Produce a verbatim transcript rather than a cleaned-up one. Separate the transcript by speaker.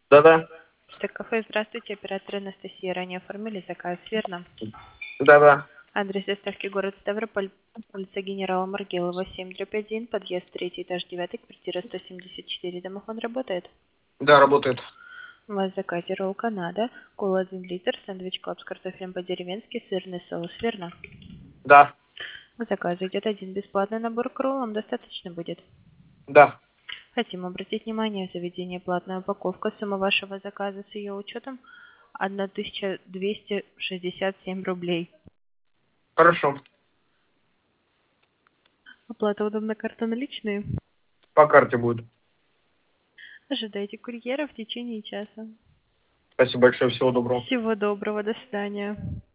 Speaker 1: Да-да.
Speaker 2: Так, кафе, здравствуйте, оператор Анастасия. Ранее оформили заказ, верно?
Speaker 1: Да-да.
Speaker 2: Адрес доставки город Ставрополь, улица генерала Маргелова, семь дробь один, подъезд третий, этаж девятый, квартира сто семьдесят четыре. Домофон работает?
Speaker 1: Да, работает.
Speaker 2: У вас в заказе ролл Канада, кола один литр, сэндвич клаб с картофелем по-деревенски, сырный соус, верно?
Speaker 1: Да.
Speaker 2: К заказу идет один бесплатный набор к роллам, достаточно будет?
Speaker 1: Да.
Speaker 2: Хотим обратить внимание, в заведении платная упаковка. Сумма вашего заказа с ее учетом тысяча двести шестьдесят семь рублей.
Speaker 1: Хорошо.
Speaker 2: Оплата удобна, карта наличные.
Speaker 1: По карте будет.
Speaker 2: Ожидайте курьера в течение часа.
Speaker 1: Спасибо большое. Всего доброго.
Speaker 2: Всего доброго, до свидания.